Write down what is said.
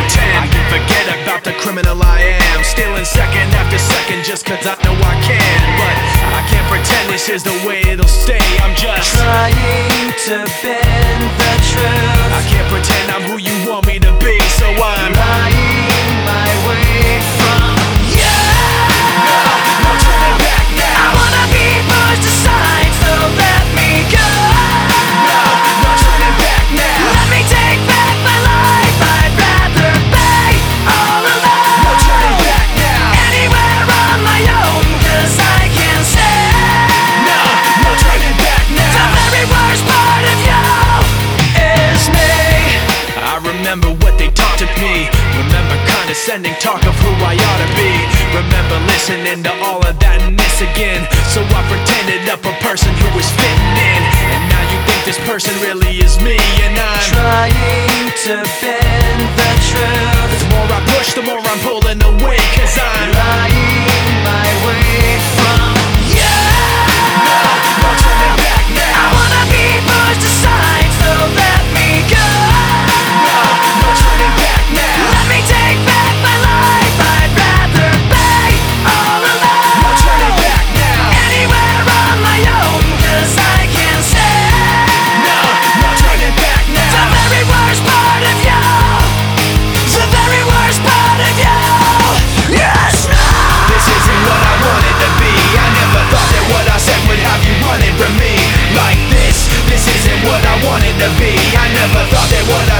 pretend. I can forget about the criminal I am, stealing second after second just cause I know I can. But I can't pretend this is the way it'll stay. I'm just trying to bend the truth. I can't pretend I'm who you want me to be, so I'm lying my way from you. No turning back now. I wanna be pushed aside, so let me go. No turning back now. Let me take back my life. I'd rather be all alone. No turning back now. Anywhere on my own, cause I can say No turning back now. the very worst part of you is me. I remember what they taught to me. Remember condescending talk of who I ought to be. Remember listening to all of that and this again. So I pretended up a person who was fitting in. And now you think this person really is me. And I'm trying to bend the truth. the more I push, the more I'm pulling away. Cause I'm Lying my way from you. no turning back I now. wanna be pushed aside, so let me go. No turning back now. Let me take back my life. I'd rather be all alone. No turning back now. Anywhere on my own, cause I can say No turning back the now. very worst part of you. The very worst part of you. Yes, no. This isn't what I wanted to be. I never thought that what I said would have you running from me like this. This isn't what I wanted to be. I never thought that what I